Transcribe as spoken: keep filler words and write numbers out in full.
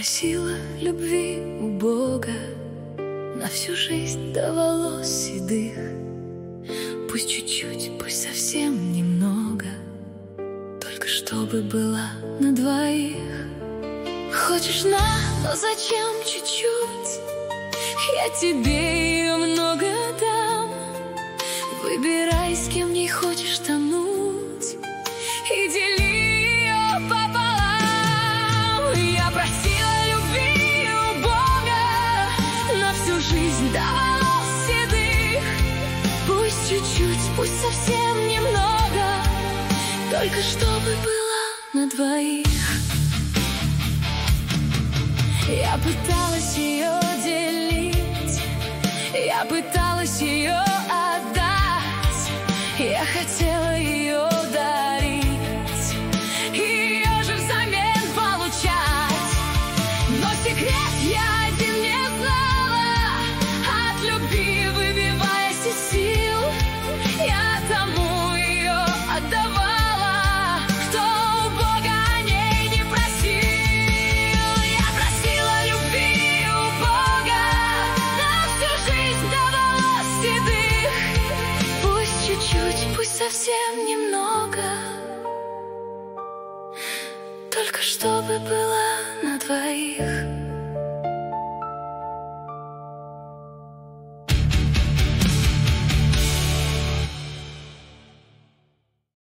просила любви у Бога на всю жизнь до волос седых. Пусть чуть-чуть, пусть совсем немного, только чтобы была на двоих. Хочешь на, но зачем чуть-чуть? Я тебе ее много дам. Выбирай, с кем не хочешь тонуть, и дели ее пополам. Я просила любви у Бога на всю жизнь до волос седых. Пусть чуть-чуть, пусть совсем немного, только чтобы была на двоих. Я пыталась ее делить, я пыталась ее отдать, я хотела ее дарить, ее же взамен получать. Но секрет я один не знала, от любви выбиваясь из сил, я тому ее отдавала, кто у Бога о ней не просил. Я просила любви у Бога на всю жизнь до волос седых. Пусть чуть-чуть, пусть совсем немного, только чтобы была на двоих.